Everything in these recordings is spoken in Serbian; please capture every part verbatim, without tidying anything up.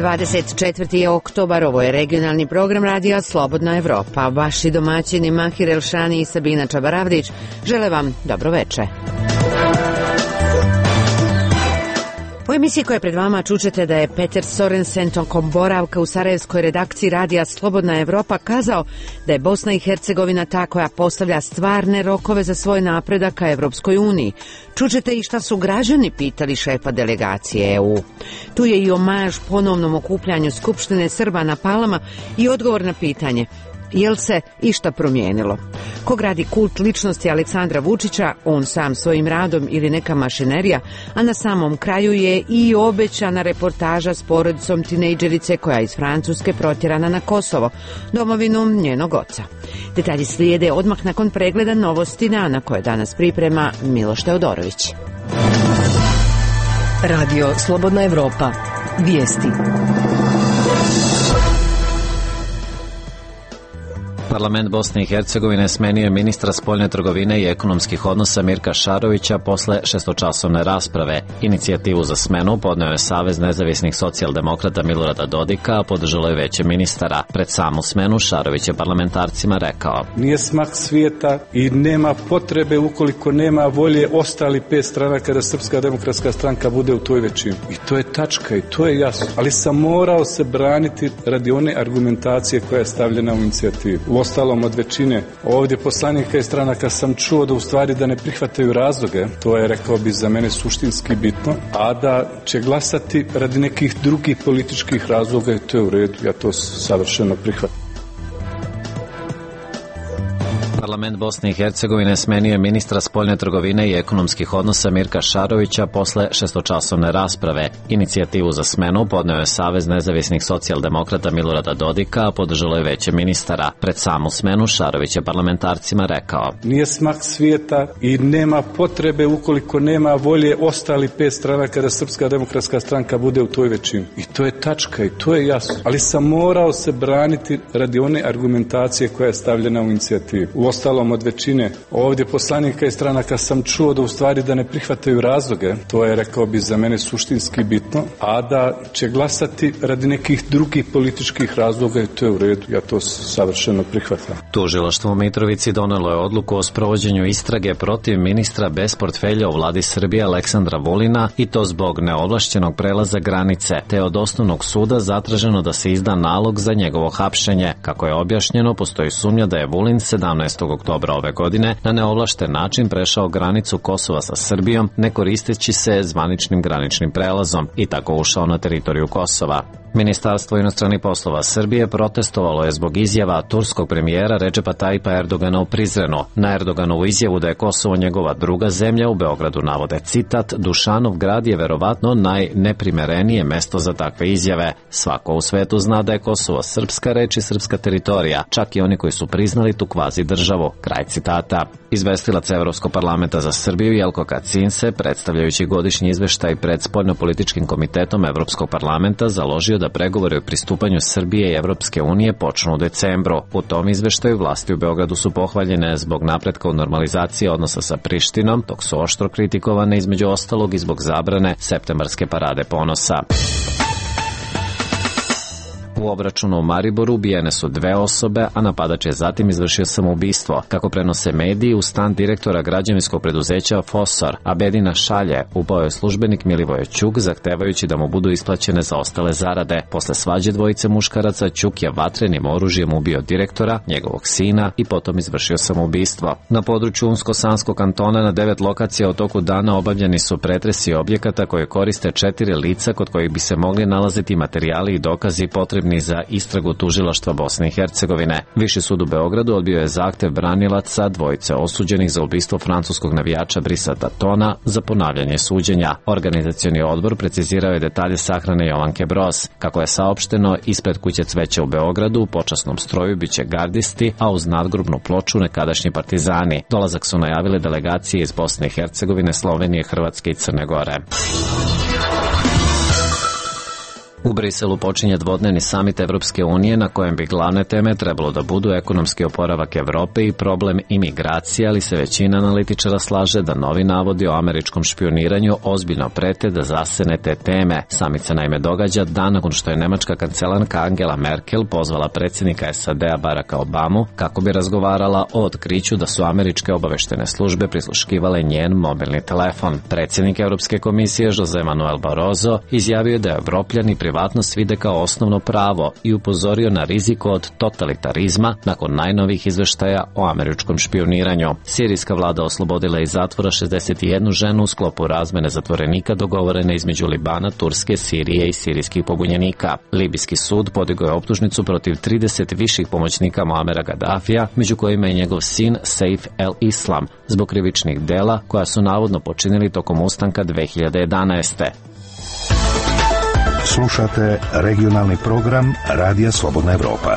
dvadeset četvrti oktobar, ovo je regionalni program radija Slobodna Evropa. Vaši domaćini Mahir Elšani i Sabina Čabaravdić žele vam dobro veče. U emisiji koja je pred vama čućete da je Peter Sorensen tokom boravka u sarajevskoj redakciji radija Slobodna Evropa kazao da je Bosna i Hercegovina ta koja postavlja stvarne rokove za svoj napredak ka Evropskoj uniji. Čućete i šta su građani pitali šefa delegacije E U. Tu je i omaž ponovnom okupljanju Skupštine Srba na Palama i odgovor na pitanje jel se išta promijenilo. Ko gradi kult ličnosti Aleksandra Vučića, on sam svojim radom ili neka mašinerija, a na samom kraju je i obećana reportaža s porodicom tinejdžerice koja je iz Francuske protjerana na Kosovo, domovinu njenog oca. Detalji slijede odmah nakon pregleda novosti dana koje danas priprema Miloš Teodorović. Radio Slobodna Evropa. Vijesti. Parlament Bosne i Hercegovine smenio je ministra spoljne trgovine i ekonomskih odnosa Mirka Šarovića posle šestočasovne rasprave. Inicijativu za smenu podneo je Savez nezavisnih socijaldemokrata Milorada Dodika, a podržalo je veće ministara. Pred samu smenu Šarović je parlamentarcima rekao: Nije smak svijeta i nema potrebe ukoliko nema volje ostali pet stranaka da Srpska demokratska stranka bude u toj većini. I to je tačka i to je jasno. Ali sam morao se braniti radi one argumentacije koja je stavljena u inicijativu. Ostalom od većine ovdje poslanika i stranaka sam čuo da u stvari da ne prihvataju razloge, to je rekao bi za mene suštinski bitno, a da će glasati radi nekih drugih političkih razloga i to je u redu, ja to savršeno prihvatam. Parlament Bosne i Hercegovine smenio je ministra spoljne trgovine i ekonomskih odnosa Mirka Šarovića posle šestočasovne rasprave. Inicijativu za smenu podneo je Savez nezavisnih socijaldemokrata Milorada Dodika, a podržalo je veće ministara. Pred samu smenu Šarović je parlamentarcima rekao: Nije smak svijeta i nema potrebe ukoliko nema volje ostali pet stranaka da Srpska demokratska stranka bude u toj većini. I to je tačka i to je jasno. Ali sam morao se braniti radi one argumentacije koja je stavljena u inicijativu. Ostalom od većine ovdje poslanika i stranaka sam čuo da u stvari da ne prihvataju razloge, to je rekao bi za mene suštinski bitno, a da će glasati radi nekih drugih političkih razloga i to je u redu, ja to savršeno prihvatam. Tužilaštvo u Mitrovici donelo je odluku o sprovođenju istrage protiv ministra bez portfelja u vladi Srbije Aleksandra Vulina i to zbog neovlašćenog prelaza granice, te od osnovnog suda zatraženo da se izda nalog za njegovo hapšenje. Kako je objašnjeno, postoji sumnja da je Vulin sedamnaestog oktobra ove godine na neovlašten način prešao granicu Kosova sa Srbijom, ne koristeći se zvaničnim graničnim prelazom i tako ušao na teritoriju Kosova. Ministarstvo inostranih poslova Srbije protestovalo je zbog izjava turskog premijera Redžepa Tajipa Erdogana u Prizrenu. Na Erdoganovu izjavu da je Kosovo njegova druga zemlja u Beogradu navode citat: Dušanov grad je verovatno najneprimerenije mesto za takve izjave. Svako u svetu zna da je Kosovo srpska reč i srpska teritorija, čak i oni koji su priznali tu kvazi državu. Kraj citata. Izvestilac Evropskog parlamenta za Srbiju Jelko Kacin, predstavljajući godišnji izveštaj pred spoljnopolitičkim komitetom Evropskog parlamenta, založio da pregovori o pristupanju Srbije i Evropske unije počnu u decembru. U tom izveštaju vlasti u Beogradu su pohvaljene zbog napretka u normalizaciji odnosa sa Prištinom, dok su oštro kritikovane između ostalog i zbog zabrane septembarske parade ponosa. U obračunu u Mariboru ubijene su dve osobe, a napadač je zatim izvršio samoubistvo. Kako prenose mediji, u stan direktora građevinskog preduzeća Fosor, Abedina Šalje, upao je službenik Milivoje Ćuk, zahtevajući da mu budu isplaćene zaostale zarade. Posle svađe dvojice muškaraca, Ćuk je vatrenim oružjem ubio direktora, njegovog sina i potom izvršio samoubistvo. Na području Unsko-Sanskog kantona na devet lokacija u toku dana obavljeni su pretresi objekata koje koriste četiri lica kod kojih bi se mogli nalaziti materijali i dokazi potrebni za istragu tužilaštva Bosne i Hercegovine. Viši sud u Beogradu odbio je zahtev branilaca dvojice osuđenih za ubistvo francuskog navijača Brisa Tatona za ponavljanje suđenja. Organizacioni odbor precizirao je detalje sahrane Jovanke Broz. Kako je saopšteno, ispred kuće Cveća u Beogradu u počasnom stroju biće gardisti, a uz nadgrobnu ploču nekadašnji partizani. Dolazak su najavile delegacije iz Bosne i Hercegovine, Slovenije, Hrvatske i Crne Gore. U Briselu počinje dvodnevni samit Evropske unije na kojem bi glavne teme trebalo da budu ekonomski oporavak Evrope i problem imigracije, ali se većina analitičara slaže da novi navodi o američkom špioniranju ozbiljno prete da zasene te teme. Samit se naime događa dan nakon što je nemačka kancelarka Angela Merkel pozvala predsjednika S A D-a Baracka Obamu kako bi razgovarala o otkriću da su američke obaveštene službe prisluškivale njen mobilni telefon. Predsjednik Europske komisije Jose Manuel Barroso izjavio da je Evropljani privatnost vide kao osnovno pravo i upozorio na rizik od totalitarizma nakon najnovih izveštaja o američkom špioniranju. Sirijska vlada oslobodila iz zatvora šezdeset jednu ženu u sklopu razmene zatvorenika dogovorene između Libana, Turske, Sirije i sirijskih pobunjenika. Libijski sud podigao je optužnicu protiv trideset viših pomoćnika Muamera Gaddafija, među kojima je njegov sin Saif el-Islam, zbog krivičnih dela koja su navodno počinili tokom ustanka dve hiljade jedanaeste. Slušate regionalni program Radija Slobodna Evropa.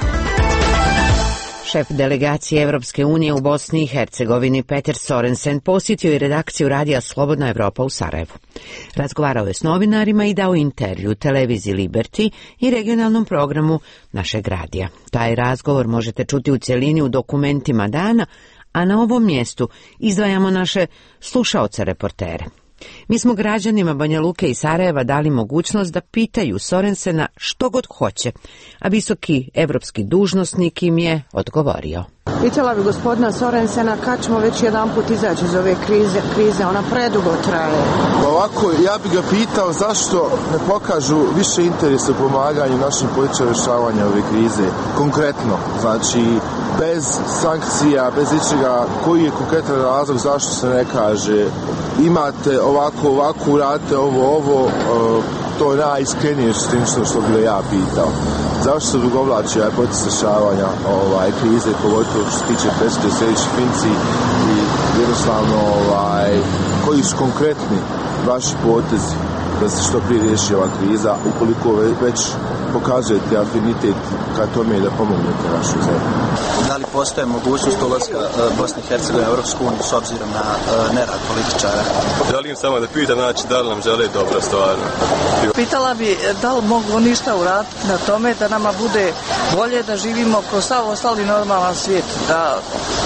Šef delegacije Evropske unije u Bosni i Hercegovini Peter Sorensen posjetio je redakciju Radija Slobodna Evropa u Sarajevu. Razgovarao je s novinarima i dao intervju televiziji Liberty i regionalnom programu našeg radija. Taj razgovor možete čuti u cjelini u dokumentima dana, a na ovom mjestu izdvajamo naše slušaoce reportere. Mi smo građanima Banja Luke i Sarajeva dali mogućnost da pitaju Sorensena što god hoće, a visoki evropski dužnosnik im je odgovorio. Pitala bi gospodina Sorensena kad ćemo već jedan put izaći iz ove krize, krize, ona predugo traje. Ovako, ja bih ga pitao zašto ne pokažu više interesa u pomaganju našim političarima rješavanja ove krize. Konkretno, znači bez sankcija, bez ičega, koji je konkretan razlog zašto se ne kaže imate ovako, ovako, uradite ovo, ovo, uh, to je najiskrenije što, što bi ga ja pitao. Zašto se odugovlači ovaj proces rješavanja ovaj, krize, pogotovo što se tiče presude sljedećih Finci i jednostavno ovaj, koji su konkretni vaši potezi da se što prije riješi ova kriza, ukoliko već pokazujete afinitet ka tome da pomognete našu zemlju. Da li postoje mogućnost ulaska Bosne i Hercegovine u Europsku uniju s obzirom na uh, nerad političara? Želim samo da pitam, znači, da li nam žele dobro stvarno? Pitala bi da li mogu ništa uraditi na tome da nama bude bolje, da živimo kroz sav ostali normalan svijet, da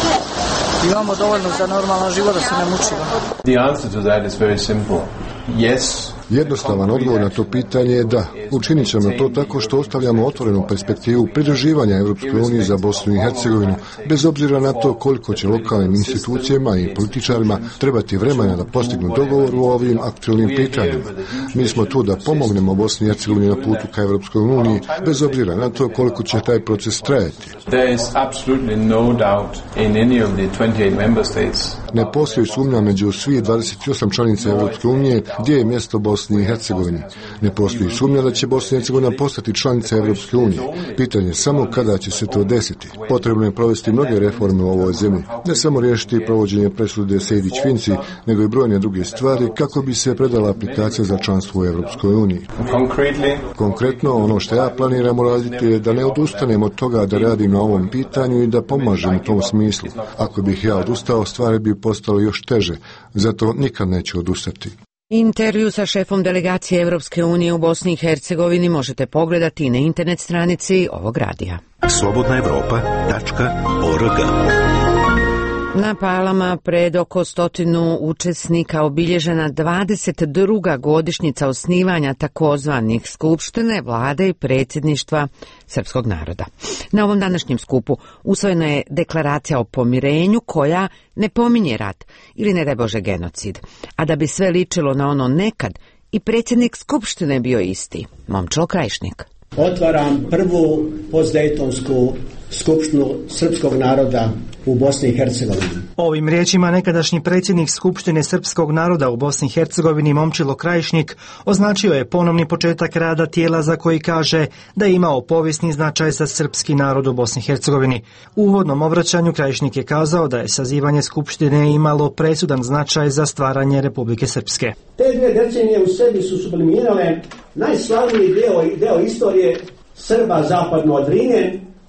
imamo dovoljno za normalan život, da se ne mučimo. The answer to that is very simple. Yes. Jednostavan odgovor na to pitanje je da. Učinit ćemo to tako što ostavljamo otvorenu perspektivu pridruživanja Europske unije za Bosnu i Hercegovinu, bez obzira na to koliko će lokalnim institucijama i političarima trebati vremena da postignu dogovor u ovim aktualnim pitanjima. Mi smo tu da pomognemo Bosni i Hercegovini na putu ka Europskoj uniji, bez obzira na to koliko će taj proces trajati. Ne postoji sumnja među svih dvadeset osam članica Europske unije gdje je mjesto Bosni i Hercegovini. Ne postoji sumnja da će Bosna i Hercegovina postati članica Europske unije. Pitanje je samo kada će se to desiti. Potrebno je provesti mnoge reforme u ovoj zemlji. Ne samo riješiti provođenje presude Sejdić-Finci, nego i brojne druge stvari kako bi se predala aplikacija za članstvo u Europskoj uniji. Konkretno, ono što ja planiram uraditi je da ne odustanem od toga da radim na ovom pitanju i da pomažem u tom smislu. Ako bih ja odustao, stvari bi postale još teže. Zato nikad neću odustati. Intervju sa šefom delegacije Evropske unije u Bosni i Hercegovini možete pogledati na internet stranici ovog radija. slobodna evropa tačka org. Na Palama pred oko stotinu učesnika obilježena dvadeset druga godišnjica osnivanja takozvanih skupštine, vlade i predsjedništva srpskog naroda. Na ovom današnjem skupu usvojena je deklaracija o pomirenju koja ne pominje rat ili ne daj Bože genocid, a da bi sve ličilo na ono nekad i predsjednik skupštine bio isti, Momčilo Krajišnik. Otvaram prvu postdejtonsku skupštinu srpskog naroda u Bosni i Hercegovini. Ovim riječima nekadašnji predsjednik Skupštine srpskog naroda u Bosni i Hercegovini Momčilo Krajišnik označio je ponovni početak rada tijela za koji kaže da je imao povijesni značaj za srpski narod u Bosni i Hercegovini. U uvodnom obraćanju Krajišnik je kazao da je sazivanje Skupštine imalo presudan značaj za stvaranje Republike Srpske. Te dvije decenije u sebi su sublimirale najslavniji deo, deo istorije Srba zapadno od Drine,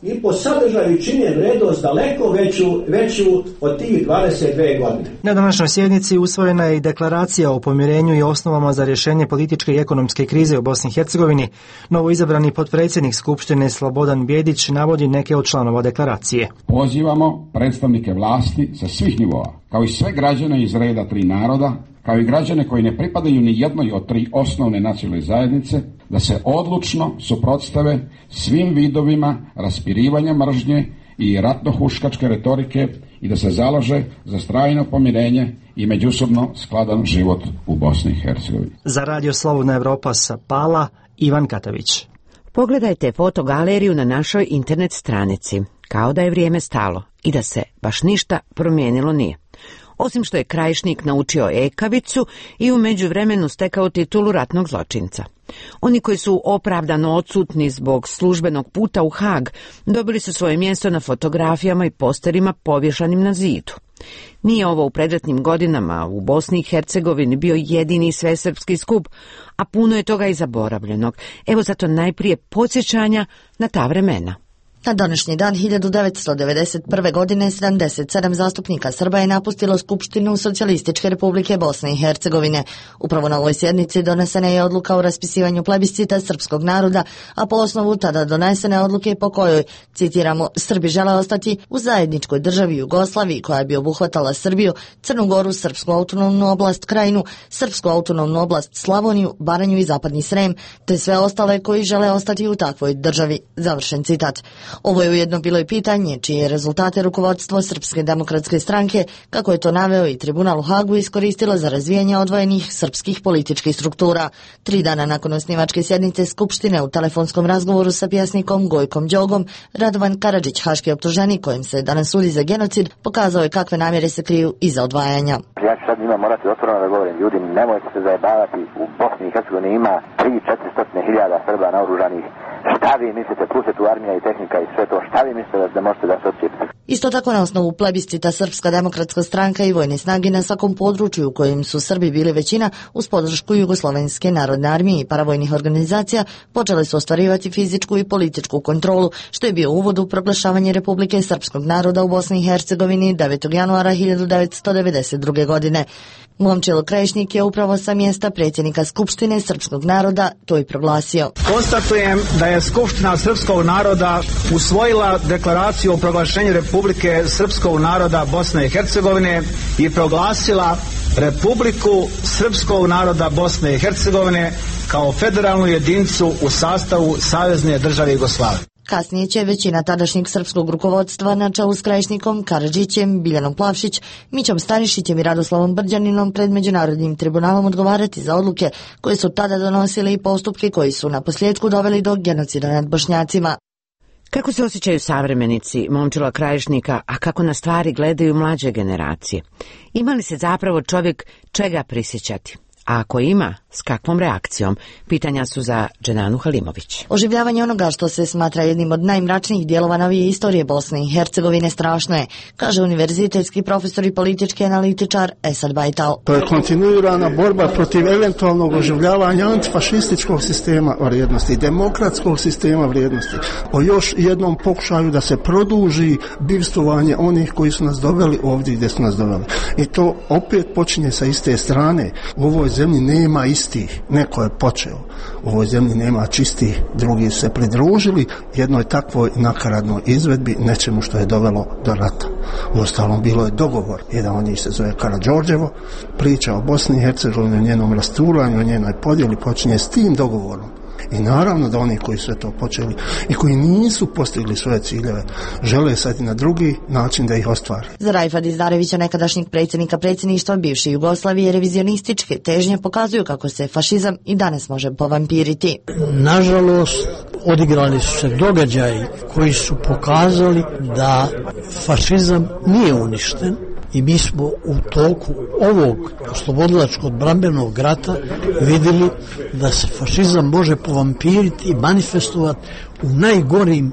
i po sadržaju čine vrednost daleko veću, veću od tih dvadeset dve godine. Na današnjoj sjednici usvojena je i deklaracija o pomirenju i osnovama za rješenje političke i ekonomske krize u Bosni i Hercegovini. Novo izabrani potpredsjednik Skupštine Slobodan Bjedić navodi neke od članova deklaracije. Pozivamo predstavnike vlasti sa svih nivoa, kao i sve građane iz reda tri naroda, kao i građane koji ne pripadaju ni jednoj od tri osnovne nacionalne zajednice, da se odlučno suprotstave svim vidovima raspirivanja mržnje i ratno-huškačke retorike i da se založe za trajno pomirenje i međusobno skladan život u Bosni i Hercegovini. Za Radio Slobodna Evropa sa Pala, Ivan Katavić. Pogledajte fotogaleriju na našoj internet stranici, kao da je vrijeme stalo i da se baš ništa promijenilo nije. Osim što je Krajišnik naučio ekavicu i u međuvremenu stekao titulu ratnog zločinca. Oni koji su opravdano odsutni zbog službenog puta u Hag dobili su svoje mjesto na fotografijama i posterima povješanim na zidu. Nije ovo u predratnim godinama u Bosni i Hercegovini bio jedini svesrpski skup, a puno je toga i zaboravljenog. Evo zato najprije podsjećanja na ta vremena. Na današnji dan hiljadu devetsto devedeset prve. godine sedamdeset sedam zastupnika Srba je napustilo Skupštinu Socijalističke Republike Bosne i Hercegovine. Upravo na ovoj sjednici donesena je odluka o raspisivanju plebiscita srpskog naroda, a po osnovu tada donesene odluke po kojoj, citiramo, Srbi žele ostati u zajedničkoj državi Jugoslaviji koja bi obuhvatala Srbiju, Crnu Goru, Srpsku autonomnu oblast Krajinu, Srpsku autonomnu oblast Slavoniju, Baranju i Zapadni Srem, te sve ostale koji žele ostati u takvoj državi. Završen citat. Ovo je ujedno bilo i pitanje čije rezultate rukovodstvo Srpske demokratske stranke, kako je to naveo i tribunal u Hagu, iskoristilo za razvijanje odvojenih srpskih političkih struktura. Tri dana nakon osnivačke sjednice Skupštine u telefonskom razgovoru sa pjesnikom Gojkom Đogom, Radovan Karadžić, haški optuženik kojim se danas sudi za genocid, pokazao je kakve namjere se kriju iza odvajanja. Ja ću sad njima morati otvoreno da govorim, ljudi, nemojte se zajebavati, u Bosni i Hercegovini ima tri do četiri hiljade Srba naoružanih. Šta vi mislite, plus je tu armija i tehnika i sve to, šta vi mislite da možete da se odcijepite? Isto tako na osnovu plebiscita Srpska demokratska stranka i vojne snage na svakom području u kojem su Srbi bili većina uz podršku Jugoslovenske narodne armije i paravojnih organizacija počele su ostvarivati fizičku i političku kontrolu, što je bio uvod u proglašavanje Republike Srpskog naroda u Bosni i Hercegovini devetog januara hiljadu devetsto devedeset druge. godine. Momčilo Krajišnik je upravo sa mjesta predsjednika Skupštine Srpskog naroda to i proglasio. Konstatujem da je Skupština Srpskog naroda usvojila deklaraciju o proglašenju Republike Srpskog naroda Bosne i Hercegovine i proglasila Republiku Srpskog naroda Bosne i Hercegovine kao federalnu jedinicu u sastavu Savezne države Jugoslavije. Kasnije će većina tadašnjeg srpskog rukovodstva na čelu s Krajišnikom, Karadžićem, Biljanom Plavšić, Mićom Stanišićem i Radoslavom Brđaninom pred Međunarodnim tribunalom odgovarati za odluke koje su tada donosile i postupke koji su na posljedku doveli do genocida nad Bošnjacima. Kako se osjećaju savremenici Momčila Krajišnika, a kako na stvari gledaju mlađe generacije? Ima li se zapravo čovjek čega prisjećati? A ako ima, s kakvom reakcijom? Pitanja su za Dženanu Halimović. Oživljavanje onoga što se smatra jednim od najmračnijih dijelova novije istorije Bosne i Hercegovine strašno je, kaže univerzitetski profesor i politički analitičar Esad Bajtal. To je kontinuirana borba protiv eventualnog oživljavanja antifašističkog sistema vrijednosti, demokratskog sistema vrijednosti, o još jednom pokušaju da se produži bivstvovanje onih koji su nas doveli ovdje gdje su nas doveli. I to opet počinje sa iste strane. U ovoj zemlji nema istih, neko je počeo. U ovoj zemlji nema čistih, drugi su se pridružili jednoj takvoj nakaradnoj izvedbi, nečemu što je dovelo do rata. Uostalom, bilo je dogovor, jedan od njih se zove Karađorđevo, priča o Bosni i Hercegovini, o njenom rasturanju, o njenoj podjeli počinje s tim dogovorom. I naravno da oni koji su to počeli i koji nisu postigli svoje ciljeve žele sad i na drugi način da ih ostvare. Za Rajfa Dizdarevića, nekadašnjeg predsjednika predsjedništva bivše Jugoslavije, revizionističke težnje pokazuju kako se fašizam i danas može povampiriti. Nažalost, odigrali su se događaji koji su pokazali da fašizam nije uništen. I mi smo u toku ovog oslobodilačkog odbrambenog rata vidjeli da se fašizam može povampiriti i manifestovati u najgorim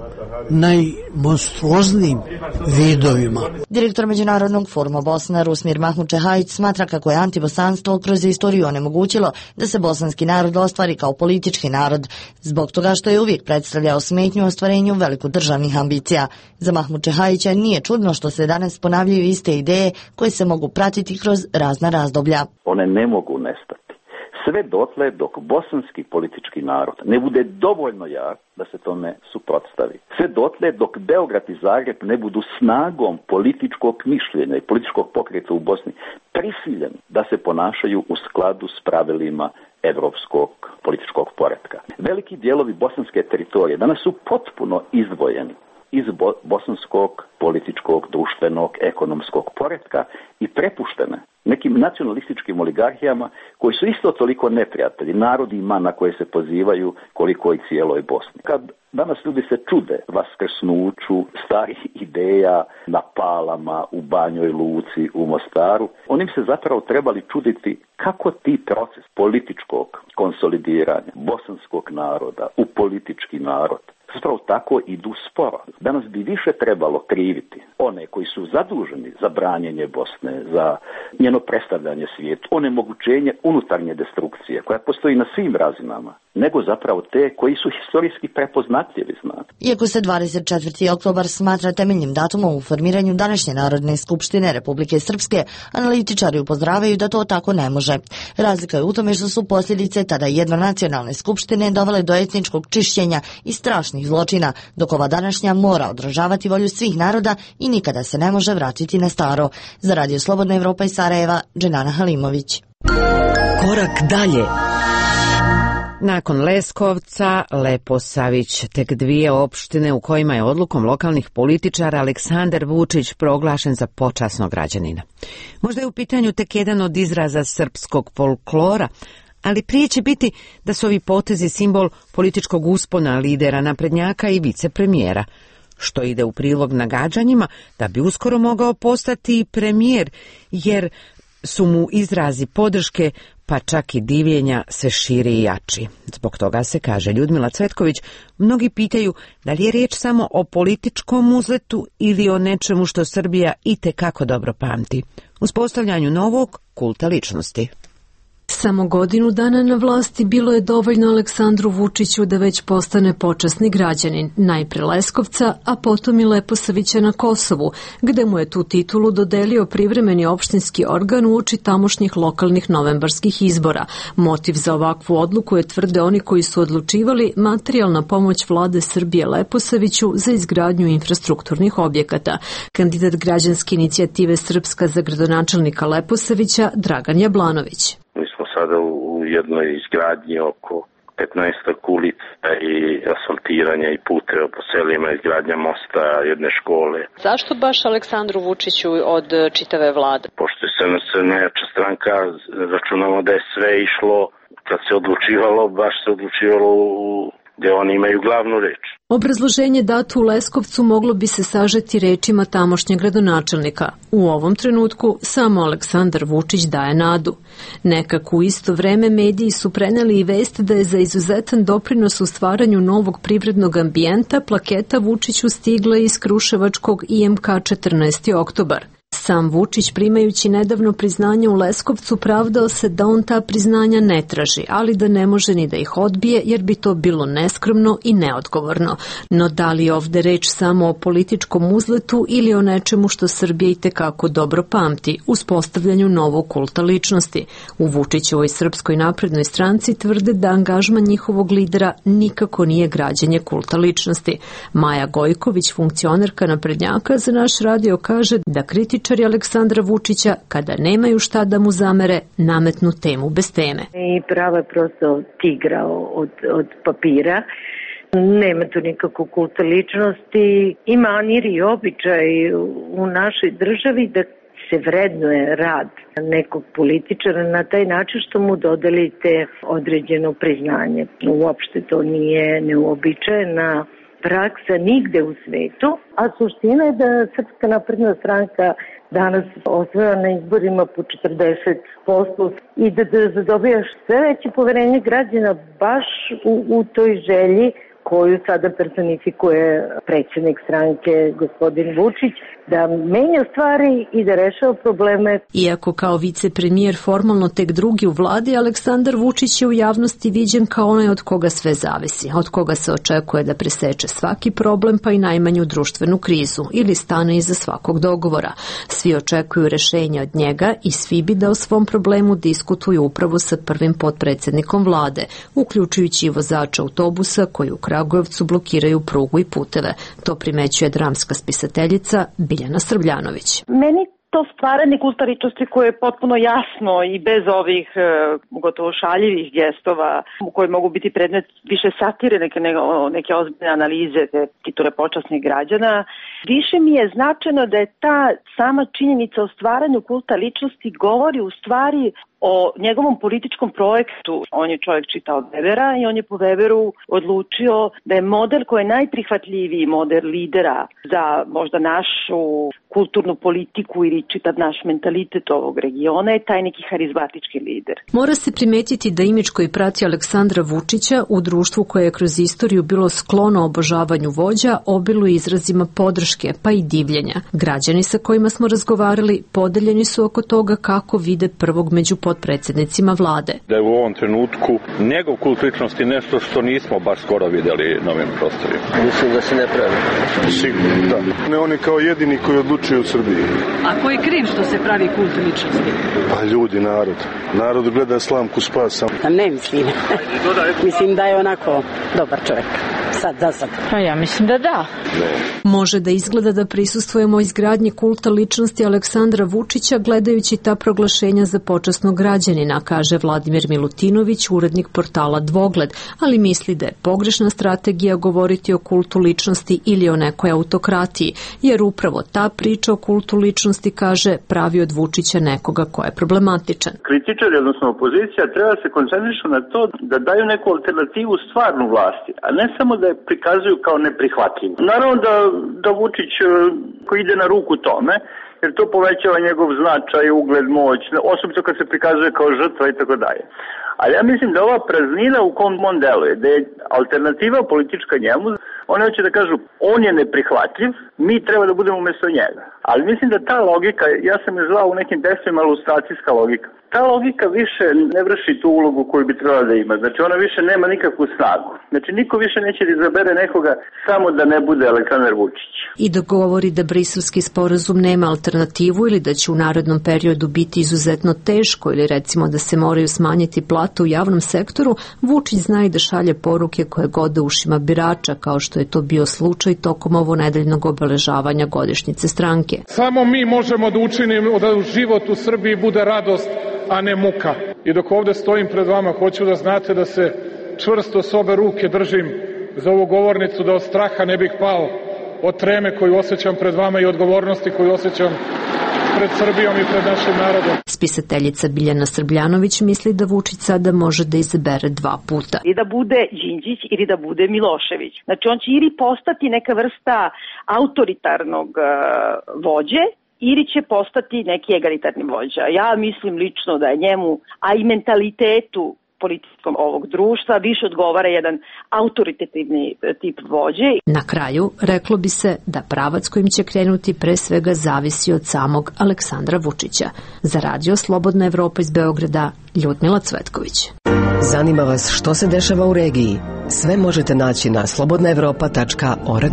najmonstruoznijim vidovima. Direktor Međunarodnog foruma Bosna Rusmir Mahmučehajić smatra kako je antibosanstvo kroz istoriju onemogućilo da se bosanski narod ostvari kao politički narod, zbog toga što je uvijek predstavljao smetnju ostvarenju veliko-državnih ambicija. Za Mahmučehajića nije čudno što se danas ponavljaju iste ideje koje se mogu pratiti kroz razna razdoblja. One ne mogu nestati. Sve dotle dok bosanski politički narod ne bude dovoljno jak da se tome suprotstavi. Sve dotle dok Beograd i Zagreb ne budu snagom političkog mišljenja i političkog pokreta u Bosni prisiljeni da se ponašaju u skladu s pravilima evropskog političkog poretka. Veliki dijelovi bosanske teritorije danas su potpuno izdvojeni iz bo- bosanskog političkog, društvenog, ekonomskog poretka i prepuštene nekim nacionalističkim oligarhijama koji su isto toliko neprijatelji narodima na koje se pozivaju koliko i cijeloj Bosni. Kad danas ljudi se čude vaskrsnuću starih ideja na Palama, u Banjoj Luci, u Mostaru, oni bi se zapravo trebali čuditi kako ti proces političkog konsolidiranja bosanskog naroda u politički narod zapravo tako idu sporo. Danas bi više trebalo kriviti one koji su zaduženi za branjenje Bosne, za njeno predstavljanje svijetu, onemogućenje unutarnje destrukcije koja postoji na svim razinama, nego zapravo te koji su historijski prepoznatljivi, znate. Iako se dvadeset četvrti oktobar smatra temeljnim datumom u formiranju današnje Narodne skupštine Republike Srpske, analitičari upozoravaju da to tako ne može. Razlika je u tome što su posljedice tada jednonacionalne skupštine dovele do etničkog čišćenja i strašnih zločina, dok ova današnja mora odražavati volju svih naroda i nikada se ne može vratiti na staro. Za Radio Slobodna Evropa iz Sarajeva, Dženana Halimović. Korak dalje. Nakon Leskovca, Leposavić, tek dvije opštine u kojima je odlukom lokalnih političara Aleksandar Vučić proglašen za počasnog građanina. Možda je u pitanju tek jedan od izraza srpskog folklora, ali prije će biti da su ovi potezi simbol političkog uspona lidera naprednjaka i vicepremijera, što ide u prilog nagađanjima da bi uskoro mogao postati premijer, jer su mu izrazi podrške pa čak i divljenja sve širi i jači. Zbog toga se, kaže Ljudmila Cvetković, mnogi pitaju da li je riječ samo o političkom uzletu ili o nečemu što Srbija itekako dobro pamti, uspostavljanju novog kulta ličnosti. Samo godinu dana na vlasti bilo je dovoljno Aleksandru Vučiću da već postane počasni građanin, najpre Leskovca, a potom i Leposavića na Kosovu, gde mu je tu titulu dodelio privremeni opštinski organ uoči tamošnjih lokalnih novembarskih izbora. Motiv za ovakvu odluku je, tvrde oni koji su odlučivali, materijalna pomoć vlade Srbije Leposaviću za izgradnju infrastrukturnih objekata. Kandidat građanske inicijative Srpska za gradonačelnika Leposavića, Dragan Jablanović. Sada u jednoj izgradnji oko petnaestak ulica i asfaltiranja i puteva po selima, izgradnja mosta, jedne škole. Zašto baš Aleksandru Vučiću od čitave vlade? Pošto je S N S najjača stranka, računamo da je sve išlo, kad se odlučivalo, baš se odlučivalo u gde oni imaju glavnu reč. Obrazloženje dato u Leskovcu moglo bi se sažeti rečima tamošnjeg gradonačelnika. U ovom trenutku samo Aleksandar Vučić daje nadu. Nekako u isto vreme mediji su preneli i vest da je za izuzetan doprinos u stvaranju novog privrednog ambijenta plaketa Vučiću stigla iz kruševačkog I M K četrnaesti oktobar. Sam Vučić, primajući nedavno priznanje u Leskovcu, pravdao se da on ta priznanja ne traži, ali da ne može ni da ih odbije jer bi to bilo neskromno i neodgovorno. No da li je ovde reč samo o političkom uzletu ili o nečemu što Srbija itekako dobro pamti, uspostavljanju novog kulta ličnosti? U Vučićevoj Srpskoj naprednoj stranci tvrde da angažman njihovog lidera nikako nije građenje kulta ličnosti. Maja Gojković, funkcionerka naprednjaka, za naš radio kaže da kritičari Aleksandra Vučića, kada nemaju šta da mu zamere, nametnu temu bez teme. I prava je prosto tigra od, od papira. Nema tu nikakvog kulta ličnosti. Ima manir i običaj u našoj državi da se vrednuje rad nekog političara na taj način što mu dodelite određeno priznanje. Uopšte to nije neuobičajena praksa nigde u svetu, a suština je da Srpska napredna stranka danas osvaja na izborima po četrdeset posto i da, da zadobijaš sve veće poverenje građana baš u, u toj želji koju sada personifikuje predsjednik stranke gospodin Vučić, da menja stvari i da rešava probleme. Iako kao vicepremijer formalno tek drugi u vladi, Aleksandar Vučić je u javnosti viđen kao onaj od koga sve zavisi, od koga se očekuje da preseče svaki problem pa i najmanju društvenu krizu ili stane iza svakog dogovora. Svi očekuju rešenja od njega i svi bi da o svom problemu diskutuju upravo sa prvim potpredsjednikom vlade, uključujući i vozača autobusa koji u Kragujevcu blokiraju prugu i puteve. To primećuje dramska spisateljica Biljana Srbljanović. Meni to stvaranje kulta ličnosti koje je potpuno jasno i bez ovih e, gotovo šaljivih gestova u koji mogu biti predmet više satire neke, neke, neke ozbiljne analize te titule počasnih građana, više mi je značajno da je ta sama činjenica o stvaranju kulta ličnosti govori u stvari o njegovom političkom projektu. On je čovjek čitao Webera i on je po Weberu odlučio da je model koji je najprihvatljiviji model lidera za možda našu kulturnu politiku ili čitav naš mentalitet ovog regiona je taj neki harizmatički lider. Mora se primetiti da imidž koji prati Aleksandra Vučića u društvu koje je kroz istoriju bilo sklono obožavanju vođa obiluje izrazima podrške pa i divljenja. Građani sa kojima smo razgovarali podeljeni su oko toga kako vide prvog među potpredsjednicima vlade. Da je u ovom trenutku njegov kult ličnosti nešto što nismo baš skoro vidjeli na ovim prostorima. Mislim da se ne pravi. Sigurno, da. Ne, on je kao jedini koji odlučuje u Srbiji. A ko je kriv što se pravi kult ličnosti? Pa ljudi, narod. Narod gleda slamku spasa. A ne mislim. Mislim da je onako dobar čovjek. Sad, za sad. A ja mislim da da. Ne. Može da izgleda da prisustvujemo izgradnji kulta ličnosti Aleksandra Vučića gledajući ta proglašenja za počasnog građanina, kaže Vladimir Milutinović, urednik portala Dvogled, ali misli da je pogrešna strategija govoriti o kultu ličnosti ili o nekoj autokratiji, jer upravo ta priča o kultu ličnosti, kaže, pravi od Vučića nekoga ko je problematičan. Kritičari, odnosno opozicija, treba se koncentrišu na to da daju neku alternativu stvarnu vlasti, a ne samo da je prikazuju kao neprihvatljivu. Naravno da, da Vučić koji ide na ruku tome, jer to povećava njegov značaj, ugled, moć, osobito kad se prikazuje kao žrtva i tako dalje. Ali ja mislim da ova praznina u kom on deluje, da je alternativa politička njemu, oni hoće da kažu on je neprihvatljiv, mi treba da budemo umjesto njega. Ali mislim da ta logika, ja sam je zvao u nekim tekstovima ilustracijska logika, ta logika više ne vrši tu ulogu koju bi trebala da ima. Znači ona više nema nikakvu snagu. Znači niko više neće da izabere nekoga samo da ne bude Aleksandar Vučić. I da govori da briselski sporazum nema alternativu ili da će u narodnom periodu biti izuzetno teško ili recimo da se moraju smanjiti plate u javnom sektoru, Vučić zna i da šalje poruke koje gode ušima birača, kao što je to bio slučaj tokom ovonedeljnog obeležavanja godišnjice stranke. Samo mi možemo da učinimo da život u Srbiji bude radost, a ne muka. I dok ovdje stojim pred vama, hoću da znate da se čvrsto s obe ruke držim za ovu govornicu, da od straha ne bih pao, od treme koju osjećam pred vama i odgovornosti koju osjećam pred Srbijom i pred našim narodom. Spisateljica Biljana Srbljanović misli da Vučić sada može da izabere dva puta. I da bude Đinđić ili da bude Milošević. Znači on će ili postati neka vrsta autoritarnog uh, vođe, ili će postati neki egalitarni vođa. Ja mislim lično da je njemu, a i mentalitetu političkom ovog društva više odgovara jedan autoritativni tip vođe. Na kraju, reklo bi se da pravac kojim će krenuti pre svega zavisi od samog Aleksandra Vučića. Za Radio Slobodna Evropa iz Beograda, Ljudmila Cvetković. Zanima vas što se dešava u regiji? Sve možete naći na slobodna evropa tačka org.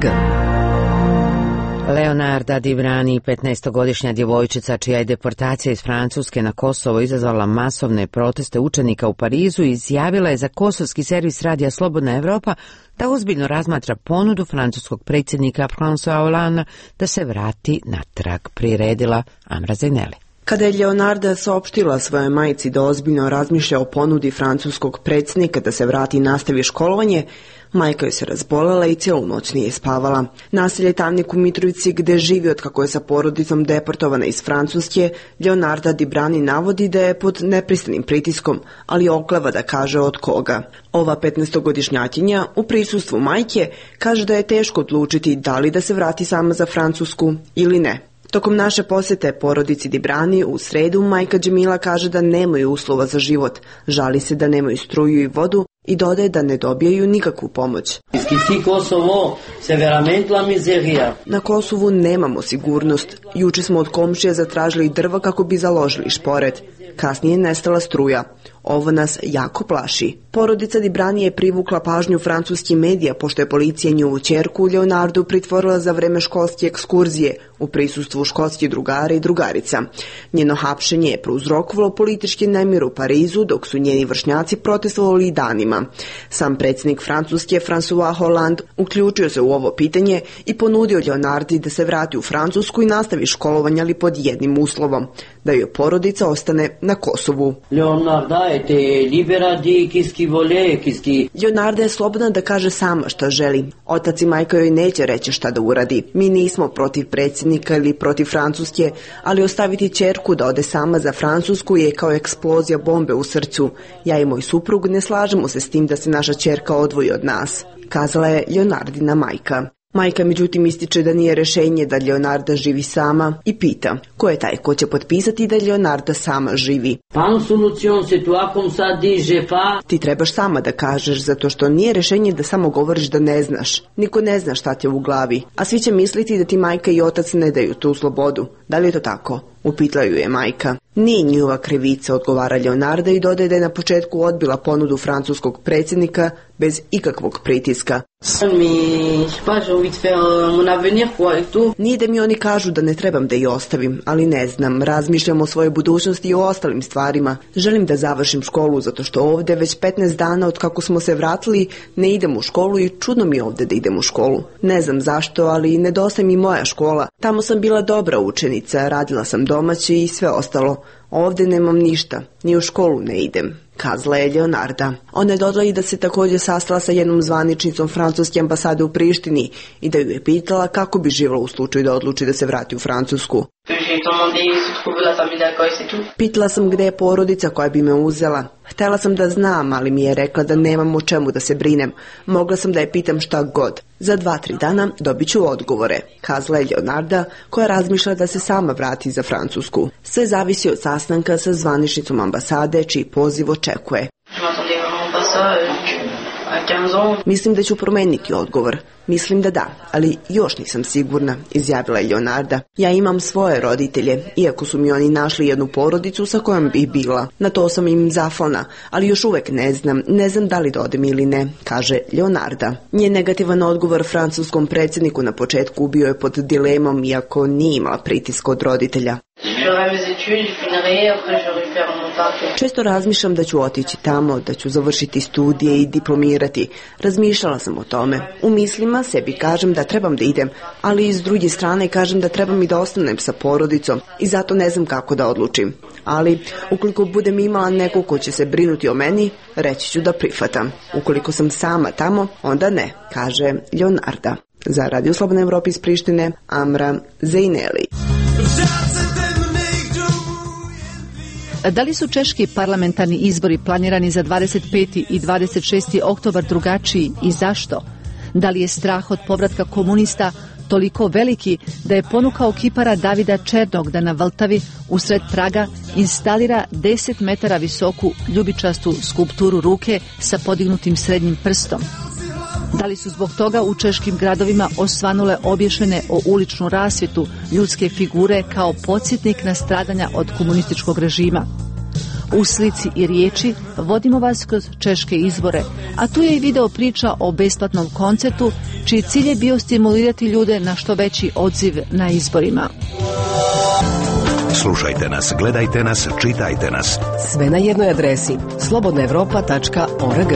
Leonarda Dibrani, petnaestogodišnja djevojčica čija je deportacija iz Francuske na Kosovo izazvala masovne proteste učenika u Parizu, izjavila je za kosovski servis Radija Slobodna Evropa da ozbiljno razmatra ponudu francuskog predsjednika François Hollande da se vrati natrag, priredila Amra Zaineli. Kada je Leonarda saopštila svojoj majci da ozbiljno razmišlja o ponudi francuskog predsjednika da se vrati i nastavi školovanje, majka joj se razbolela i cijelu noć nije spavala. Naselje Tamnik u Mitrovici, gde živi od kako je sa porodicom deportovana iz Francuske, Leonarda Dibrani navodi da je pod nepristanim pritiskom, ali okleva da kaže od koga. Ova petnaestogodišnjakinja u prisustvu majke kaže da je teško odlučiti da li da se vrati sama za Francusku ili ne. Tokom naše posjete porodici Dibrani u sredu, majka Džemila kaže da nemaju uslova za život, žali se da nemaju struju i vodu i dodaje da ne dobijaju nikakvu pomoć. Na Kosovu nemamo sigurnost. Juče smo od komšija zatražili drva kako bi založili šporet. Kasnije je nestala struja. Ovo nas jako plaši. Porodica Dibrani je privukla pažnju francuskih medija pošto je policija njihovu ćerku Leonardu pritvorila za vreme školske ekskurzije u prisustvu školskih drugara i drugarica. Njeno hapšenje je prouzrokovalo politički nemir u Parizu dok su njeni vršnjaci protestovali danima. Sam predsjednik Francuske François Hollande uključio se u ovo pitanje i ponudio Leonardi da se vrati u Francusku i nastavi školovanje, ali pod jednim uslovom, da joj porodica ostane na Kosovu. Leonarda je slobodna da kaže sama šta želi. Otac i majka joj neće reći šta da uradi. Mi nismo protiv predsjednika ili protiv Francuske, ali ostaviti ćerku da ode sama za Francusku je kao eksplozija bombe u srcu. Ja i moj suprug ne slažemo se s tim da se naša ćerka odvoji od nas, kazala je Leonardina majka. Majka međutim ističe da nije rješenje da Leonarda živi sama i pita ko je taj ko će potpisati da Leonarda sama živi. Ti trebaš sama da kažeš, zato što nije rješenje da samo govoriš da ne znaš. Niko ne zna šta ti je u glavi, a svi će misliti da ti majka i otac ne daju tu slobodu. Da li je to tako? Upitla ju je majka. Nije njihova krivica, odgovara Leonarda i dodaje da je na početku odbila ponudu francuskog predsjednika bez ikakvog pritiska. Nije da mi oni kažu da ne trebam da ih ostavim, ali ne znam, razmišljam o svojoj budućnosti i o ostalim stvarima. Želim da završim školu zato što ovdje već petnaest dana od kako smo se vratili ne idem u školu i čudno mi je ovdje da idem u školu. Ne znam zašto, ali nedostaje mi moja škola. Tamo sam bila dobra učenica, radila sam domaće i sve ostalo. Ovdje nemam ništa, ni u školu ne idem, kazala je Leonarda. Ona je dodala i da se također sastala sa jednom zvaničnicom francuske ambasade u Prištini i da ju je pitala kako bi živjela u slučaju da odluči da se vrati u Francusku. Pitala sam gdje je porodica koja bi me uzela. Htjela sam da znam, ali mi je rekla da nemam o čemu da se brinem. Mogla sam da je pitam šta god. Za dva, tri dana dobit ću odgovore, kazala je Leonarda, koja razmišlja da se sama vrati za Francusku. Sve zavisi od sastanka sa zvaničnicom ambasade, čiji poziv očekuje. Mislim da ću promeniti odgovor. Mislim da da, ali još nisam sigurna, izjavila je Leonarda. Ja imam svoje roditelje, iako su mi oni našli jednu porodicu sa kojom bih bila. Na to sam im zahvalna, ali još uvek ne znam, ne znam da li da odem ili ne, kaže Leonarda. Njen negativan odgovor francuskom predsjedniku na početku bio je pod dilemom, iako nije imala pritiska od roditelja. Često razmišljam da ću otići tamo, da ću završiti studije i diplomirati. Razmišljala sam o tome. U mislima sebi kažem da trebam da idem, ali s druge strane kažem da trebam i da ostanem sa porodicom i zato ne znam kako da odlučim. Ali ukoliko budem imala neko ko će se brinuti o meni, reći ću da prihvatam. Ukoliko sam sama tamo, onda ne, kaže Leonarda. Za Radio Slobodna Evropa iz Prištine, Amra Zejneli. Da li su češki parlamentarni izbori planirani za dvadeset peti i dvadeset šesti oktobar drugačiji i zašto? Da li je strah od povratka komunista toliko veliki da je ponukao kipara Davida Černog da na Vltavi usred Praga instalira deset metara visoku ljubičastu skulpturu ruke sa podignutim srednjim prstom? Da li su zbog toga u češkim gradovima osvanule obješene o uličnu rasvjetu ljudske figure kao podsjetnik na stradanja od komunističkog režima? U slici i riječi vodimo vas kroz češke izbore, a tu je i video priča o besplatnom koncertu, čiji cilj je bio stimulirati ljude na što veći odziv na izborima. Slušajte nas, gledajte nas, čitajte nas. Sve na jednoj adresi slobodna evropa tačka org.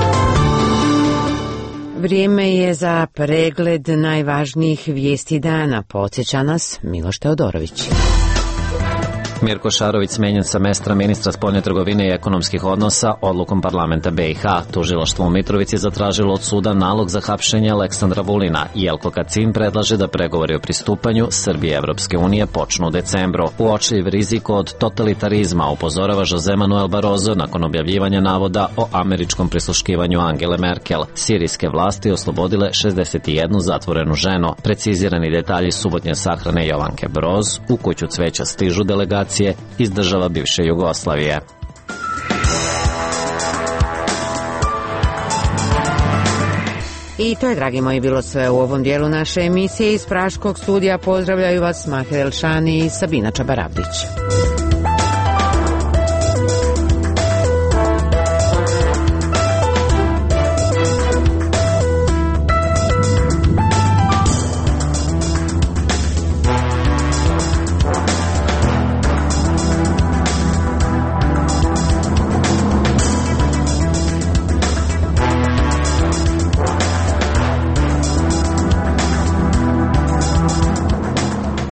Vrijeme je za pregled najvažnijih vijesti dana. Podsjeća nas Miloš Teodorović. Mirko Šarović smenjen sa mesta ministra spoljne trgovine i ekonomskih odnosa odlukom parlamenta B i H. Tužilaštvo u Mitrovici zatražilo od suda nalog za hapšenje Aleksandra Vulina. Jelko Kacin predlaže da pregovori o pristupanju Srbije i Evropske unije počnu u decembru. Uočljiv rizik od totalitarizma upozorava Jose Manuel Barroso nakon objavljivanja navoda o američkom prisluškivanju Angele Merkel. Sirijske vlasti oslobodile šezdeset jednu zatvorenu ženu. Precizirani detalji subotnje sahrane Jovanke Broz. U kuću cveća stižu delegacije iz država bivše Jugoslavije. I to je, dragi moji, bilo sve u ovom dijelu naše emisije. Iz Praškog studija pozdravljaju vas Maher Elšani i Sabina Čabarabdić.